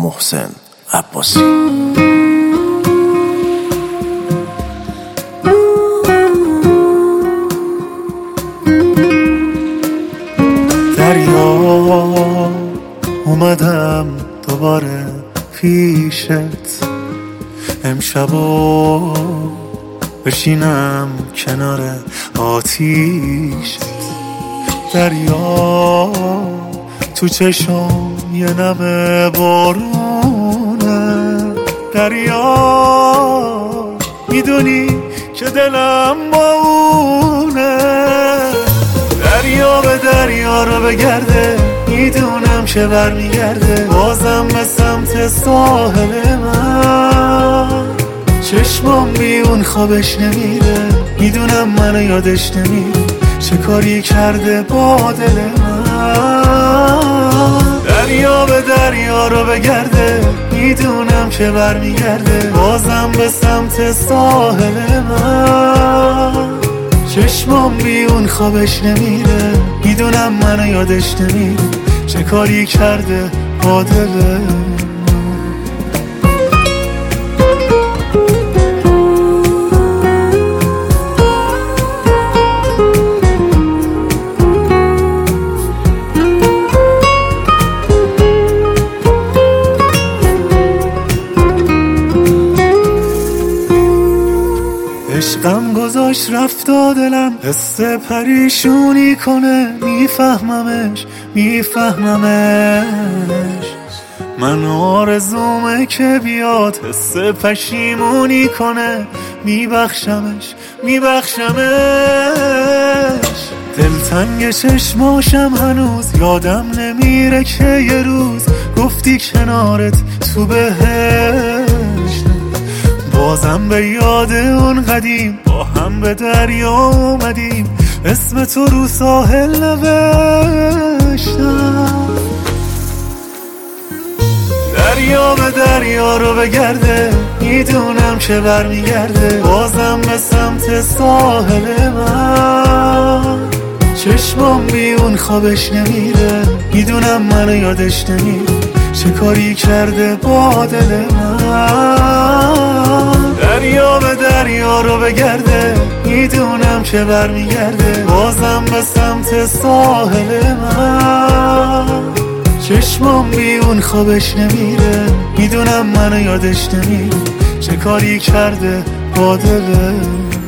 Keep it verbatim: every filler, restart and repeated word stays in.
محسن عباسی. دریا اومدم دوباره پیشت، امشبو بشینم کنار آتیشت. دریا تو چشم یه نمه بارونه، دریا میدونی که دلم با اونه. دریا به دریا رو بگرده، میدونم که برمیگرده بازم به سمت ساحل من. چشمام بی اون خوابش نمیره، میدونم منو یادش نمیره چه کاری کرده با دل من. دریا به دریا رو بگرده، میدونم که برمیگرده بازم به سمت ساحل من. چشمام بی اون خوابش نمیره، میدونم منو یادش نمیره چه کاری کرده با دل من. عشقم گذاشت رفت و دلم حس پریشونی کنه، میفهممش میفهممش. من آرزومه که بیاد حس پشیمونی کنه، میبخشمش میبخشمش. دلتنگ چشماشم هنوز یادم نمیره که یه روز گفتی کنارت تو بهشت. بازم به یاد اون قدیم با هم به دریا اومدیم، اسم تو رو ساحل نوشتم. دریا به دریا رو بگرده، میدونم که برمیگرده بازم به سمت ساحل من. چشمام بی اون خوابش نمیره، میدونم منو یادش نمیره چه کاری کرده با دل من. دریا به دریا رو بگرده، میدونم که برمیگرده بازم به سمت ساحل من. چشمام بی اون خوابش نمیره، میدونم منو یادش نمیره چه کاری کرده با دل من.